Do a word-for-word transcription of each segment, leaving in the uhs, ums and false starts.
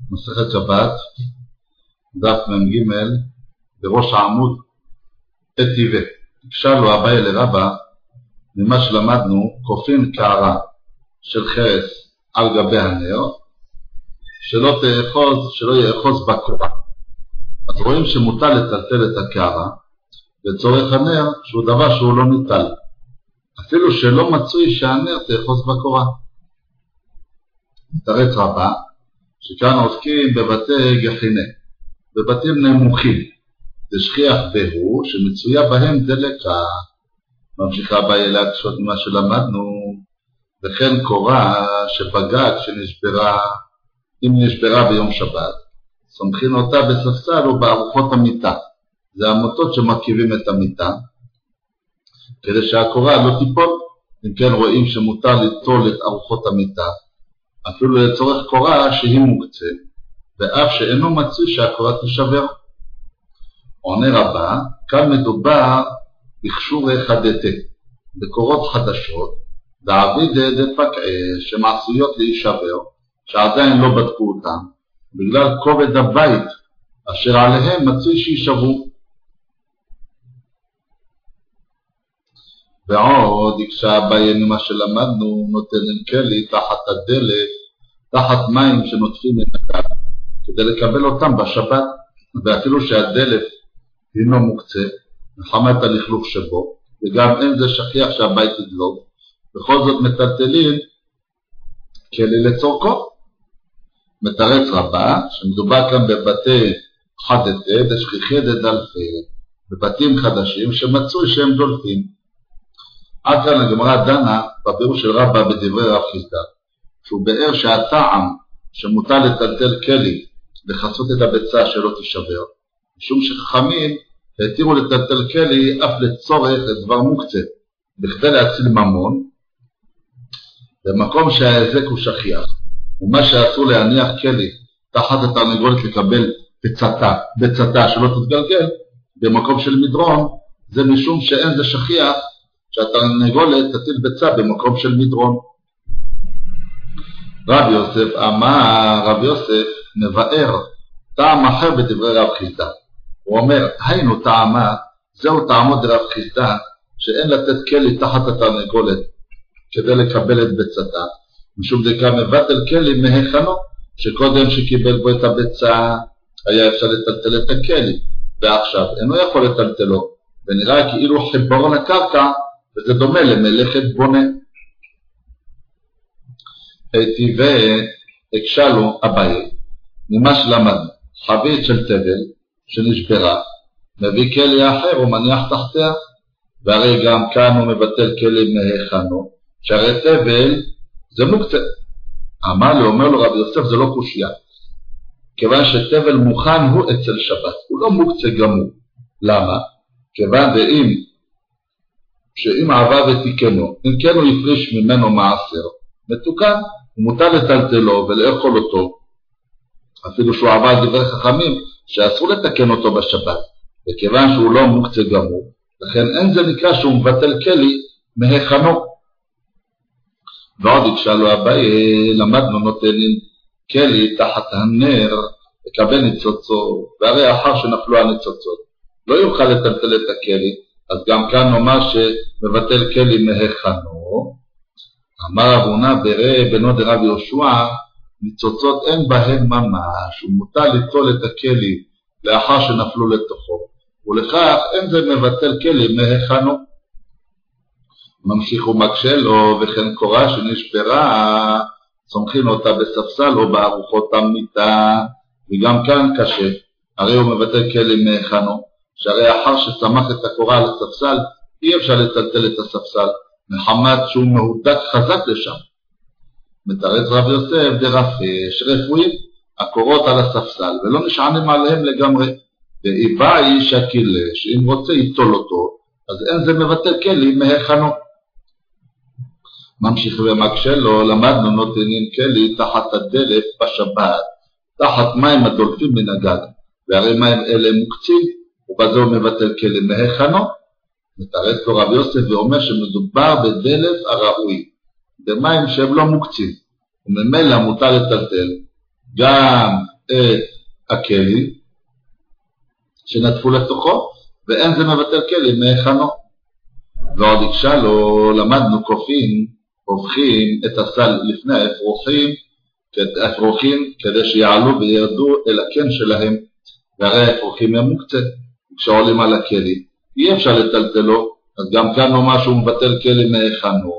מסכת שבת, דף מ"ג, בראש העמוד תתיבה. הקשה לו אביי לרבא, ממה שלמדנו, כופין קערה של חרס על גבי הנר, שלא תאחוז, שלא יאחוז בקורה. אז רואים שמוטל לטלטל את הקערה, לצורך הנר, שהוא דבר שהוא לא ניטל. אפילו שלא מצוי שהנר תאחוז בקורה. מתרץ רבה, שכאן עוסקים בבתי גחינה, בבתים נמוכים, זה שכיח בהו שמצויה בהם דלקה. ממשיכה אביי להקשות ממה שלמדנו, וכן קורה שבגג שנשברה, אם נשברה ביום שבת, סומכים אותה בספסל או בארוחות המיטה. זה המוטות שמרכיבים את המיטה, כדי שהקורה לא תיפול. אם כן רואים שמותר ליטול את ארוחות המיטה, אפילו לצורך קורה שהיא מוקצה, ואף שאינו מצוי שהקורה תשבר. עונה רבה, כאן מדובר בכשורי חדתה, בקורות חדשות, דעביד דפקעה שמעשויות להישבר, שעדיין לא בדקו אותם, בגלל כובד הבית, אשר עליהם מצוי שישברו. ועוד הקשה אביי ממה שלמדנו, נותן כלי תחת הדלת, תחת מים שנוטפים את הגג, כדי לקבל אותם בשבת, ואפילו שהדלת הינו מוקצה, מחמת הלכלוך שבו, וגם אין זה שכיח שהבית ידלוק, בכל זאת מטלטלים כלי לצורכו. מתרץ רבה, שמדובר כאן בבתי חדתה, דשכיחי דדלפי, בבתים חדשים שמצוי שהם דולפים. עד כאן הגמרא דנה בפירוש של רבא בדברי רב חיסדא, שהוא באר שהטעם שמוטל לטלטל כלי לחסות את הביצה שלא תישבר, משום שחכמים התירו לטלטל כלי אף לצורך לדבר מוקצה, בכדי להציל ממון, במקום שההזק הוא שכיח, ומה שאסור להניח כלי תחת התרנגולת לקבל ביצתה, ביצתה שלא תתגלגל במקום של מדרון, זה משום שאין זה שכיח שהתרנגולת תטיל ביצה במקום של מדרון. רב יוסף אמר, רב יוסף מבאר טעם אחר בדברי רב חיסדא. הוא אומר, היינו טעמה, זהו טעמו דרב חיסדא, שאין לתת כלי תחת התרנגולת כדי לקבל את ביצתה, משום דקה מבטל כלי מהיכנו, שקודם שקיבל בו את הביצה היה אפשר לטלטל את הכלי, ועכשיו אינו יכול לטלטלו, ונראה כאילו חיבור לקרקע, וזה דומה למלאכת בונה. היטיבה הקשה לו אביי, ממה שלמדנו, חבית של תבל שנשברה, מביא כלי אחר ומניח תחתיה, והרי גם כאן הוא מבטל כלי מהיכנו, שהרי תבל זה מוקצה. אמר לי, אומר לו רב יוסף, זה לא קושיה, כיוון שתבל מוכן הוא אצל שבת, הוא לא מוקצה גמור. למה? כיוון ואם שאם עבר ותיקנו, אם כן הוא יפריש ממנו מעשר מתוקן, הוא מותר לטלטלו ולאכול אותו, אפילו שהוא עבר דברי חכמים שאסור לתקן אותו בשבת, וכיוון שהוא לא מוקצה גמור, לכן אין זה נקרא שהוא מבטל כלי מהיכנו. ועוד הקשה לו אביי, למדנו נותנים כלי תחת הנר לקבל ניצוצות, והרי אחר שנפלו הניצוצות לא יוכל לטלטל את הכלי, אז גם כאן נאמר שמבטל כלי מהיכנו. אמר אבונה ברא בנו דרב יהושע, ניצוצות אין בהם ממש, ומותר ליטול את הכלי לאחר שנפלו לתוכו, ולכך אין זה מבטל כלי מהיכנו. ממשיך ומקשה לו, וכן קורה שנשברה, סומכים אותה בספסל או בארוחות המיטה, וגם כאן קשה, הרי הוא מבטל כלי מהיכנו, שהרי אחר שסמך את הקורה על הספסל, אי אפשר לטלטל את הספסל, מחמת שהוא מהודק חזק לשם. מתרץ רב יוסף דרפש רפואי, הקורות על הספסל, ולא נשענים עליהם לגמרי, ואיבאי שקילה, שאם רוצה יטול אותו, אז אין זה מבטל כלי מהיכנו. ממשיך ומקשה לו, למדנו נותנים כלי תחת הדלת בשבת, תחת מים הדולפים מן הגג, והרי מים אלה מוקצים, ובזה הוא מבטל כלי מהיכנו. מתרץ לו רב יוסף ואומר שמדובר בדלת הראוי, במים שהם לא מוקצים, וממילא מותר לטלטל, גם את הכלים שנטפו לתוכו, ואין זה מבטל כלים מהיכנו. ועוד הקשה לו, למדנו כופין, הופכים את הסל לפני האפרוחים, האפרוחים כדי שיעלו וירדו אל הקן שלהם, והרי האפרוחים הם מוקצה, כשעולים על הכלים, אי אפשר לטלטלו, אז גם כאן לא משהו מבטל כלים מהיכנו.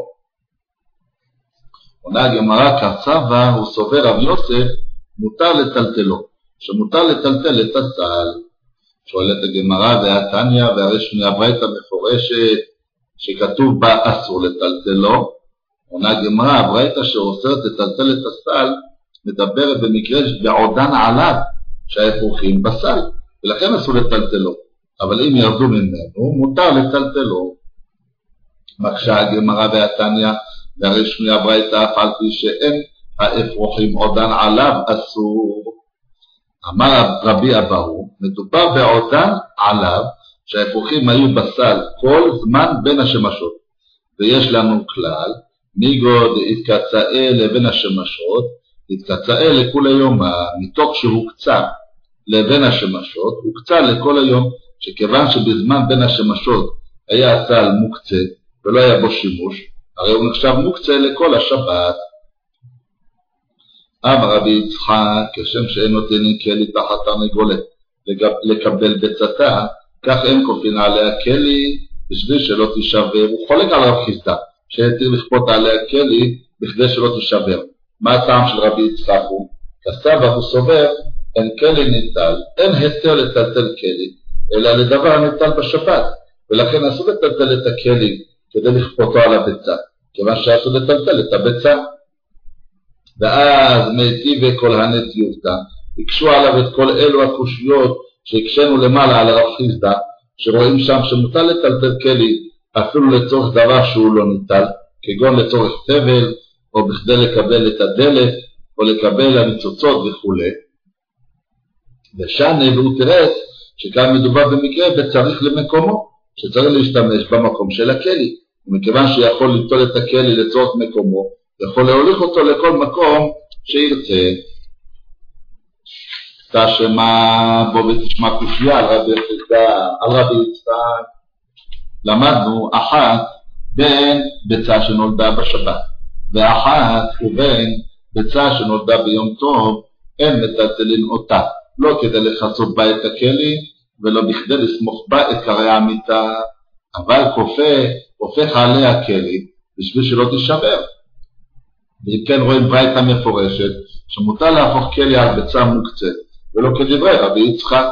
עונה הגמרא, כסבר הוא סובר רב יוסף, מותר לטלטלו, שמותר לטלטל את הסל. שואלת הגמרא והתניא, והרי שמיעה ברייתא מפורשת שכתוב בה אסור לטלטלו. עונה הגמרא, הברייתא שאוסרת לטלטל את הסל מדברת במקרה בעודן עליו שהאפרוחים בסל, ולכן אסור לטלטלו, אבל אם ירדו ממנו מותר לטלטלו. מקשה הגמרא והתניא, והרי שמיעה ברייתא אף על פי שאין האפרוחים עודן עליו אסור. אמר רבי אבאו, מדובר בעודן עליו שהאפרוחים היו בסל כל זמן בין השמשות, ויש לנו כלל, ניגוד התקצאה לבין השמשות, התקצאה לכל היום, מתוך שהוקצה לבין השמשות, הוקצה לכל היום, שכיוון שבזמן בין השמשות היה הסל מוקצה ולא היה בו שימוש, הרי הוא נחשב מוקצה לכל השבת. אמר רבי יצחק, כשם שאין נותנים כלי תחת תרנגולת לקבל ביצתה, כך אין כופין עליה כלי בשביל שלא תישבר. הוא חולק על רב חיסדא שהתיר לכפות עליה כלי בכדי שלא תישבר. מה הטעם של רבי יצחק? הוא כסבא הוא סובר, אין כלי ניטל, אין היתר לטלטל כלי, אלא לדבר הניטל בשבת, ולכן אסור לטלטל את הכלי כדי לכפותו על הביצה, כיוון שאסור לטלטל את הביצה. ואז מיטיבי כל הנטיותא, הקשו עליו את כל אלו הקושיות שהקשנו למעלה על רב חיסדא, שרואים שם שמותר לטלטל כלי אפילו לצורך דבר שהוא לא ניטל, כגון לצורך תבל, או בכדי לקבל את הדלת, או לקבל הניצוצות וכו'. ושנה והוא תראה שכאן מדובר במקרה וצריך למקומו, שצריך להשתמש במקום של הכלי, ומכיוון שיכול ליטול את הכלי לצורך מקומו, יכול להוליך אותו לכל מקום שירצה. תשמע בו ותשמע קושיה על רבי חיסדא, על רבי יצחק. למדנו אחת בין ביצה שנולדה בשבת, ואחת ובין ביצה שנולדה ביום טוב, אין מטלטלין אותה, לא כדי לחסות בה את הכלי, ולא בכדי לסמוך בה את קרי המיטה, אבל כופה, הופך עליה כלי, בשביל שלא תישבר. ואם כן רואים ברייתא מפורשת, שמותר להפוך כלי על ביצה מוקצת, ולא כדברי רבי יצחק.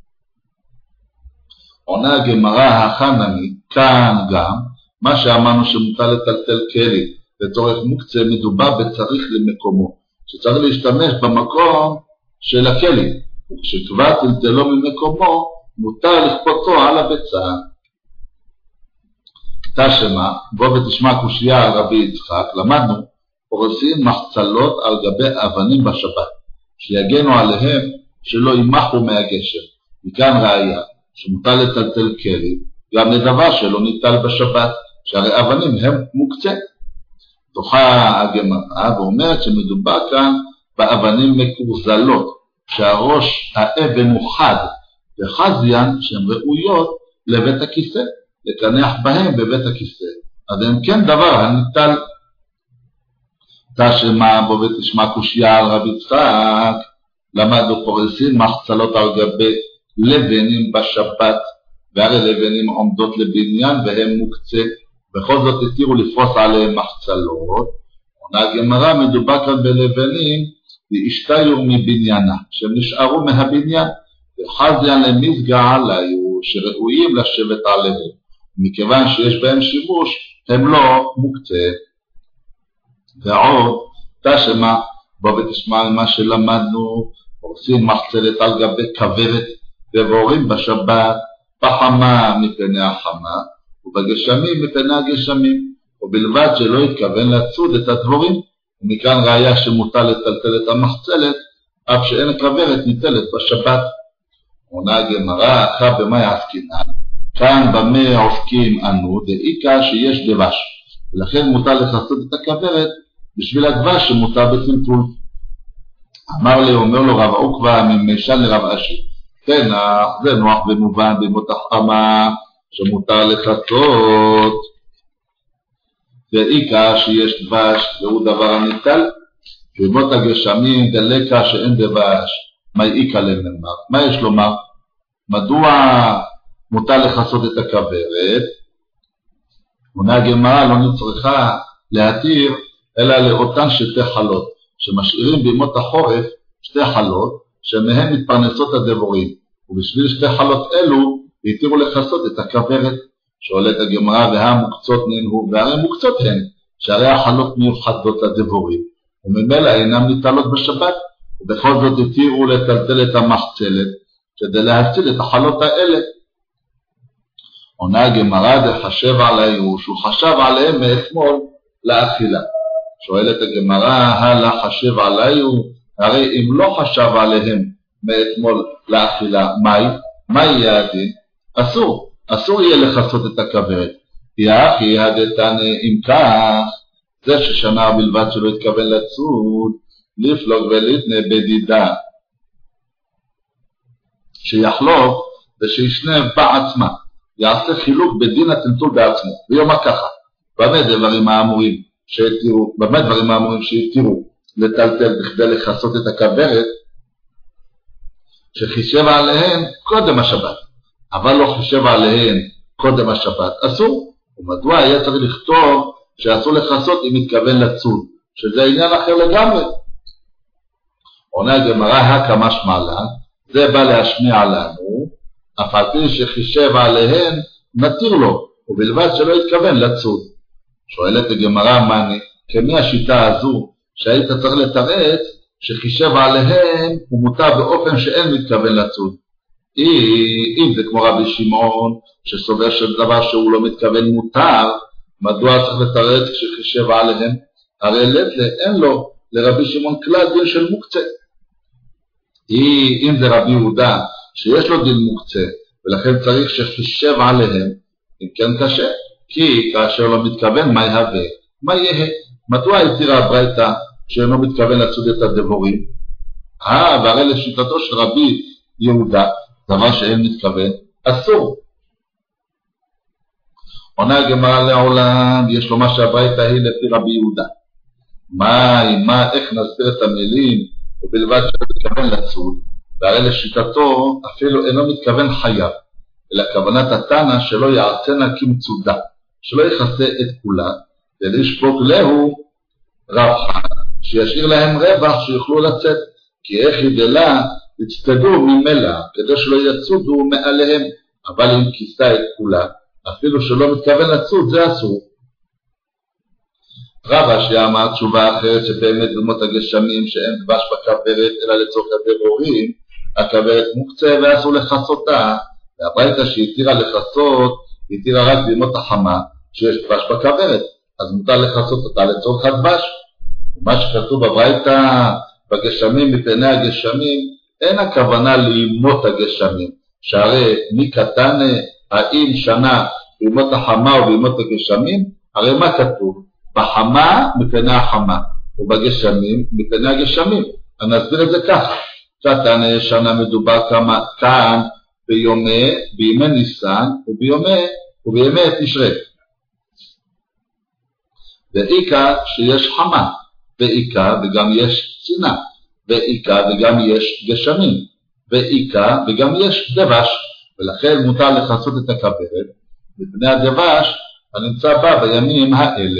עונה הגמרא החנמי, כאן גם, מה שאמרנו שמותר לטלטל כלי לצורך מוקצה, מדובר בצריך למקומו, שצריך להשתמש במקום של הכלי, וכשכבר טלטלו ממקומו, מותר לכפותו על הביצה. תשמע, בוא ותשמע קושיה על רבי יצחק. למדנו, פורסים מחצלות על גבי אבנים בשבת, שיגנו עליהם שלא ימחו מהגשם. מכאן ראיה שמותר לטלטל כלי גם לדבר שלא ניטל בשבת, שהרי אבנים הם מוקצה. תוכה הגמרא ואומרת שמדובר כאן באבנים מקורזלות, שהראש האבן הוא חד וחזיין, שהן ראויות לבית הכיסא, לקנח בהם בבית הכיסא, אז הם כן דבר הניטל. תשמע בו ותשמע קושיה על רבי יצחק. למדנו פורסין מחצלות על גבי לבנים בשבת, והרי לבנים עומדות לבניין והם מוקצה, בכל זאת התירו לפרוס עליהם מחצלות. עונה הגמרא, מדובר כאן בלבנים והשתיו מבניינה, שהם נשארו מהבניין, וחזיין למזגע עליו, שראויים לשבת עליהם, מכיוון שיש בהם שימוש הם לא מוקצה. ועוד תשמע בוא ותשמע מה שלמדנו, פורסים מחצלת על גבי כוורת ובורים בשבת, בחמה מפני החמה ובגשמים מפני הגשמים, ובלבד שלא התכוון לצוד את הדבורים. ומכאן ראיה שמותר לטלטל את המחצלת אף שאין כוורת ניטלת בשבת. עונה הגמרא, אחר במה עסקינן? כאן במה עוסקים אנו, דאיקה שיש דבש, ולכן מותר לחסות את הכוורת בשביל הדבש שמותר בטלטול. אמר לי, אומר לו רב עוקבא ממשל לרב אשי, כן, זה נוח ומובן בימות החמה שמותר לחצות, ואיקה שיש דבש והוא דבר הניטל, בימות הגשמים דלקה שאין דבש, מה איקה לנאמר? מה יש לומר? מדוע מותר לחצות את הכוורת? עונה הגמרא, לא נצטרכה להתיר אלא לאותן שתי חלות, שמשאירים בימות החורף שתי חלות, שמהם מתפרנסות הדבורים, ובשביל שתי חלות אלו התירו לחצות את הכוורת. שואלת הגמרא, והמוקצות ננהו, והרי מוקצות הן, שהרי החלות מיוחדות לדבורים, וממילא אינם ניטלות בשבת, ובכל זאת התירו לטלטל את המחצלת, כדי להציל את החלות האלה. עונה הגמרא, דחשב עליהו, שהוא חשב עליהם מאתמול לאכילה. שואלת הגמרא, הלאה חשב עליהו, הרי אם לא חשב עליהם מאתמול לאכילה, מהי? מה יהיה הדין? אסור, אסור יהיה לחצות את הכוורת. יחי הדתן אם כך, זה ששנה בלבד שלא התכוון לצוד, לפלוג ולתנה בדידה, שיחלוק ושישנה בעצמה, יעשה חילוק בדין הטלטול בעצמו, ויאמר ככה, במה דברים האמורים שהתירו, במה דברים האמורים שהתירו לטלטל בכדי לחצות את הכוורת, שחישב עליהן קודם השבת, אבל לא חישב עליהן קודם השבת, אסור. ומדוע היה צריך לכתוב שאסור לחצות אם מתכוון לצוד, שזה עניין אחר לגמרי? עונה הגמרא, הקא משמע לן, זה בא להשמיע לנו, אף על פי שחישב עליהן נתיר לו, ובלבד שלא התכוון לצוד. שואלת הגמרא, מני, כמי השיטה הזו שהיית צריך לתרץ שחישב עליהן הוא מותר באופן שאין מתכוון לצוד? אם זה כמו רבי שמעון שסובר של דבר שהוא לא מתכוון מותר, מדוע צריך לתרץ כשחישב עליהן? הרי לטלה אין לו לרבי שמעון כלל דין של מוקצה. אם זה רבי יהודה שיש לו דין מוקצה ולכן צריך שחישב עליהם, אם כן קשה, כי כאשר לא מתכוון מה יהווה? מה יהיה? מדוע התירה הברייתא שאינו מתכוון לצוד את הדבורים? אה, והרי לשיטתו של רבי יהודה דבר שאין מתכוון אסור. עונה הגמרא לעולם, יש לו מה שהברייתא היא לפי רבי יהודה. מה, מה, איך נסביר את המילים ובלבד שלא מתכוון לצוד? והרי לשיטתו אפילו אינו מתכוון חייב, אלא כוונת התנא שלא יעצנה כמצודה, שלא יכסה את כולה, ולשפוג להו רבחה, שישאיר להם רווח שיוכלו לצאת, כי איך ידלה יצטדו ממילא, כדי שלא יצודו מעליהם, אבל אם כיסה את כולה, אפילו שלא מתכוון לצוד, זה אסור. רבא שאמר תשובה אחרת שבאמת במות הגשמים שאין דבש בכוורת אלא לצורך הדבורים, הכוורת מוקצה ואסור לחסותה, והברייתא שהתירה לחסות, התירה רק בימות החמה שיש דבש בכוורת, אז מותר לחסות אותה לצורך הדבש. ומה שכתוב בברייתא בגשמים מפני הגשמים, אין הכוונה לימות הגשמים, שהרי מי קטן האם שנה בימות החמה או בימות הגשמים, הרי מה כתוב? בחמה מפני החמה, ובגשמים מפני הגשמים. אני אסביר את זה ככה, קטן שנה מדובר כמה, כאן ביומי, בימי ניסן וביומי, ובימי תשרי. ואיקה שיש חמה, ואיקה וגם יש צינה, ואיקה וגם יש גשמים, ואיקה וגם יש דבש, ולכן מותר לחסות את הכוורת מפני הדבש הנמצא בה בימים האלה.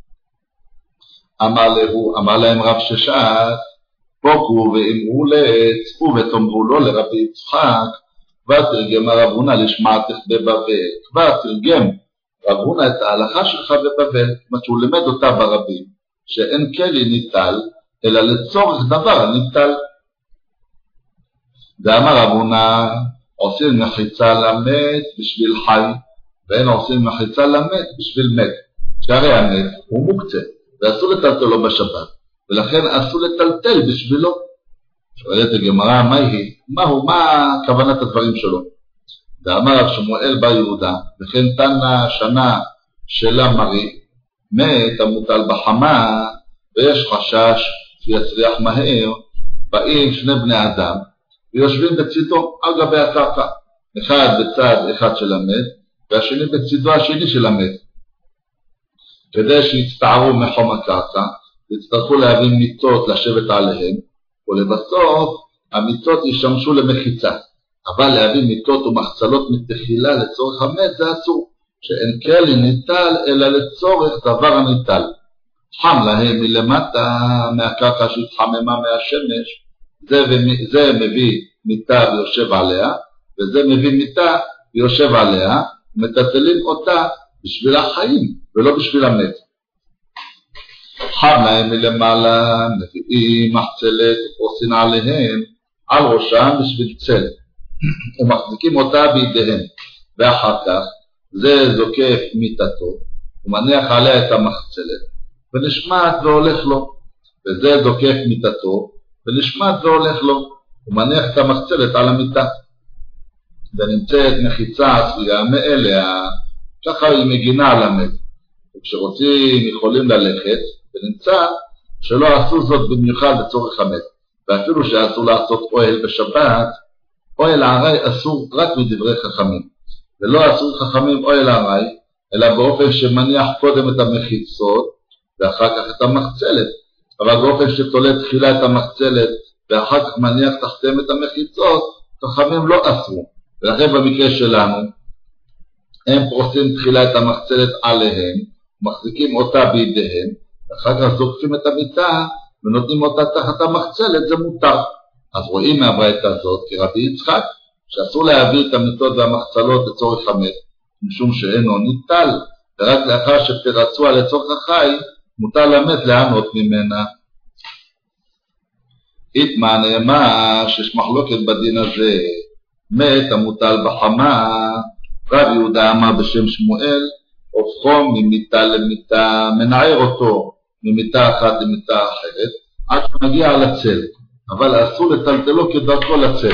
אמר להו, אמר להם רב ששת, פוקו ואמרו לעץ, ותאמרו לו לרבי יצחק, ותרגם רב הונא לשמעתך בבבל. כבר תרגם רב הונא את ההלכה שלך בבבל, מה שהוא למד אותה ברבים, שאין כלי ניטל, אלא לצורך דבר ניטל. ואמר רב הונא, עושים מחיצה למת בשביל חי, ואין עושים מחיצה למת בשביל מת, שהרי המת הוא מוקצה, ואסור לטלטלו בשבת, ולכן אסור לטלטל בשבילו. שואלת הגמרא, מה היא? מהו, מה כוונת הדברים שלו? ואמר רב שמואל בר יהודה, וכן תנא שנה שלה מרי, מת המוטל בחמה, ויש חשש שיצריח מהר, באים שני בני אדם ויושבים בצידו על גבי הקרקע, אחד בצד אחד של המת והשני בצידו השני של המת, כדי שיצטערו מחום הקרקע, יצטרכו להביא מיטות לשבת עליהם, ולבסוף המיטות ישמשו למחיצה. אבל להביא מיטות ומחצלות מתחילה לצורך המת זה אסור, שאין כלי ניטל אלא לצורך דבר הניטל. חם להם מלמטה מהקרקע שהתחממה מהשמש, זה, זה מביא מיטה ויושב עליה, וזה מביא מיטה ויושב עליה, מטטלים אותה בשביל החיים ולא בשביל המת. חם להם מלמעלה, מביאים מחצלת ועושים עליהם על ראשם בשביל צל, ומחזיקים אותה בידיהם, ואחר כך זה זוקף מיטתו ומניח עליה את המחצלת ונשמעת והולך לו, וזה זוקף מיטתו ונשמעת והולך לו ומניח את המחצלת על המיטה, ונמצאת מחיצה עשויה מאליה, ככה היא מגינה על המת, וכשרוצים יכולים ללכת, ונמצא שלא עשו זאת במיוחד לצורך המת, ואפילו שאסור לעשות אוהל בשבת, אוהל הערי אסור רק מדברי חכמים, ולא אסור חכמים אוהל הערי, אלא באופן שמניח קודם את המחיצות, ואחר כך את המחצלת, אבל באופן שתולה תחילה את המחצלת, ואחר כך מניח תחתם את המחיצות, חכמים לא אסרו, ולכן במקרה שלנו, הם פרוסים תחילה את המחצלת עליהם, מחזיקים אותה בידיהם, ואחר כך זוקפים את המיטה, ונותנים אותה תחת המחצלת, זה מותר. אז רואים מהברייתא הזאת, כי רבי יצחק, שאסור להביא את המיטות והמחצלות לצורך המת, משום שאינו ניטל, ורק לאחר שפרצוה לצורך החי, מותר למת לענות ממנה. איתמה נאמר שיש מחלוקת בדין הזה, מת המוטל בחמה, רב יהודה אמר בשם שמואל, הופכו ממיטה למיטה, מנער אותו ממיטה אחת למיטה אחרת, עד שמגיע לצל, אבל אסור לטלטלו כדרכו לצל.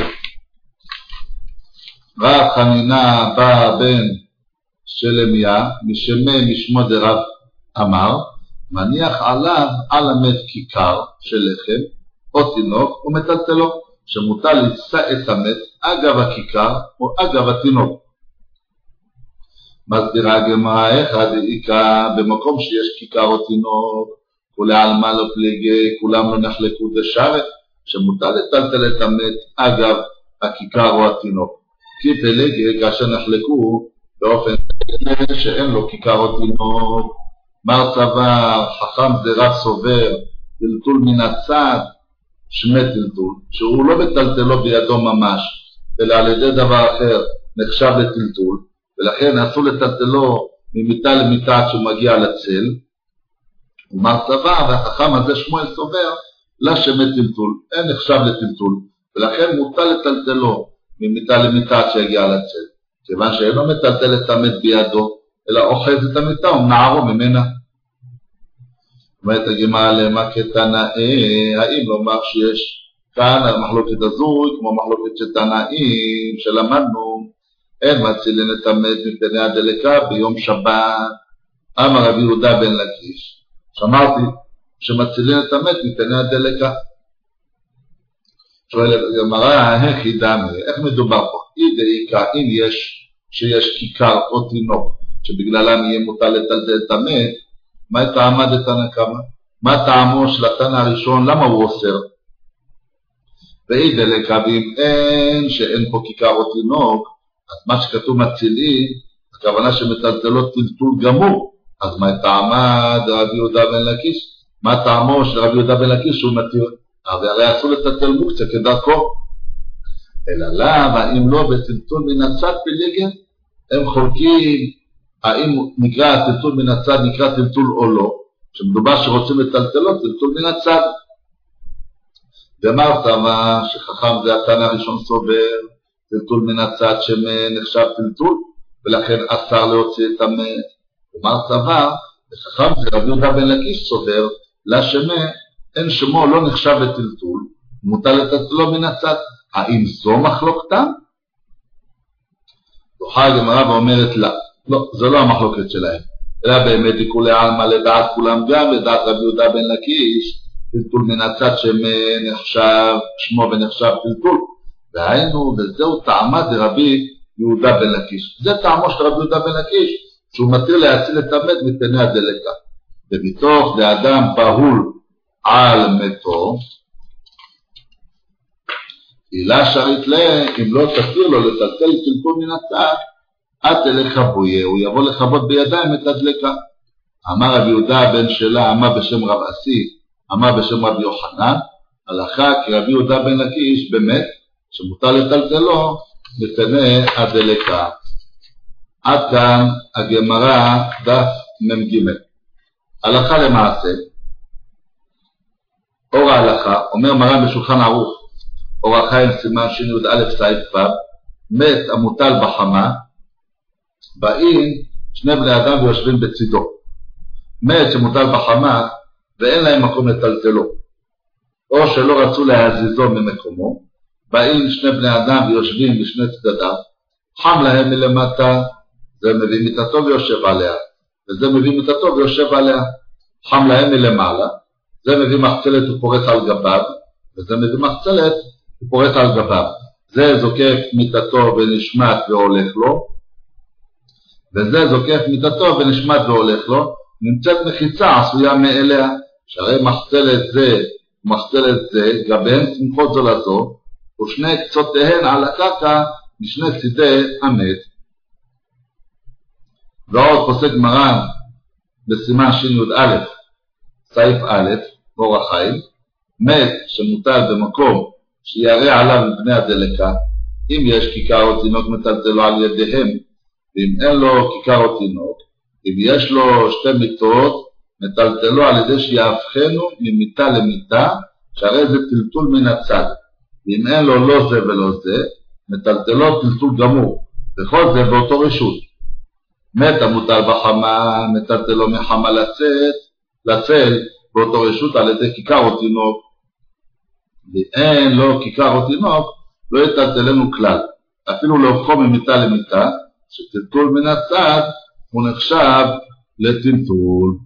רב חנינה בא בן שלמיה, משמי משמו דרב אמר, מניח עליו על המת כיכר של לחם או תינוק ומטלטלו, שמותר לישא את המת אגב הכיכר או אגב התינוק. מסבירה הגמרא אחד דאיקרא, במקום שיש כיכר או תינוק, כולי עלמא לא פליגי, כולם לא נחלקו דשארי, שמותר לטלטל את המת אגב הכיכר או התינוק. כי פליגי כאשר נחלקו באופן שאין לו כיכר או תינוק, מר סבר, חכם זה רק סובר, טלטול מן הצד, שמי טלטול, שהוא לא מטלטלו בידו ממש, אלא על ידי דבר אחר נחשב לטלטול, ולכן אסור לטלטלו ממיטה למיטה עד שהוא מגיע לצל. ומר סבר, והחכם הזה שמואל סובר, לה שמי טלטול, אין נחשב לטלטול, ולכן מותר לטלטלו ממיטה למיטה עד שיגיע לצל, כיוון שאינו מטלטל את המת בידו, אלא אוחז את המיטה ומנערו ממנה. אומרת הגמרא למה כתנאי, האם לומר שיש כאן המחלוקת הזו, כמו מחלוקת של תנאים שלמדנו, אין מצילין את המת מפני הדלקה ביום שבת, אמר רבי יהודה בן לקיש, שמעתי שמצילין את המת מפני הדלקה. שואלת הגמרא, איך ידענו, איך מדובר פה? אידאיקה, אם יש שיש כיכר או תינוק, שבגללם יהיה מותר לטלטל את המת, מה טעמה דתנא קמא? מה טעמו של התנא הראשון? למה הוא אוסר? ואידאיקה, ואם אין, שאין פה כיכר או תינוק, אז מה שכתוב מצילי, הכוונה שמטלטלות טלטול גמור, אז מה טעמה דרבי יהודה בן לקיש? מה טעמו של רבי יהודה בן לקיש שהוא מתיר? הרי אסור לטלטל מוקצה כדרכו. אלא למה, האם לא בטלטול מן הצד פליגן, הם חולקים, האם נקרא הטלטול מן הצד נקרא טלטול או לא, שמדובר שרוצים לטלטלות טלטול מן הצד. ואמרת מה שחכם זה התנא הראשון סובר, טלטול מן הצד שנחשב טלטול, ולכן אסר להוציא את המת. ומר סבר, וחכם זה רבי יהודה בן לקיש סובר, לשמה אין שמו לא נחשב לטלטול, מותר לטלטלו מן הצד. האם זו מחלוקתם? דוחה הגמרא ואומרת לה, לא, זו לא המחלוקת שלהם, אלא באמת כולי עלמא לדעת כולם גם, לדעת רבי יהודה בן לקיש, טלטול מן הצד שנחשב שמו ונחשב טלטול. והיינו, וזהו טעמה דרבי יהודה בן לקיש. זה טעמו של רבי יהודה בן לקיש, שהוא מתיר להציל את המת מפני הדלקה. ומתוך לאדם בהול על מתו, עילה שרית לה, אם לא תתיר לו לטלטל טלטול מן הצד, עד תלך בויה, הוא יבוא לכבות בידיים את הדלקה. אמר רבי יהודה בן שלה, אמר בשם רב אסי, אמר בשם רבי יוחנן, הלכה כי רבי יהודה בן לקיש באמת, שמותר לטלטלו מפני הדלקה. עד כאן הגמרא דף מ"ג. הלכה למעשה, אור ההלכה, אומר מרן בשולחן ערוך, אור החיים סימן שי"א סעיף ו', מת המוטל בחמה, באים שני בני אדם ויושבים בצידו. מת שמוטל בחמה ואין להם מקום לטלטלו, או שלא רצו להזיזו ממקומו, באים שני בני אדם ויושבים בשני צדדיו, חם להם מלמטה, זה מביא מיטתו ויושב עליה, וזה מביא מיטתו ויושב עליה. חם להם מלמעלה, זה מביא מחצלת ופורט על גביו, וזה מביא מחצלת ופורט על גביו. זה זוקף מיטתו ונשמט והולך לו, וזה זוקף מיטתו ונשמט והולך לו. נמצאת מחיצה עשויה מאליה, שהרי מחצלת זה ומחצלת זה גביהן סמוכות זו לזו, ושני קצותיהן על הקרקע משני צידי המת. ועוד פוסק מרן בסימן שי"א סעיף א' אור החיים, מת שמוטל במקום שירא עליו מפני הדלקה, אם יש כיכר או תינוק מטלטלו על ידיהם, ואם אין לו כיכר או תינוק, אם יש לו שתי מיטות מטלטלו על ידי שיהפכנו ממיטה למיטה, שהרי זה טלטול מן הצד. ואם אין לו לא זה ולא זה, מטלטלו טלטול גמור, וכל זה באותו רשות. מת המוטל בחמה, מטלטלו מחמה לצאת, לצל באותו רשות על ידי כיכר או תינוק. ואין לו כיכר או תינוק, לא יטלטלנו כלל, אפילו להופכו ממיטה למיטה, שטלטול מן הצד הוא נחשב לטלטול.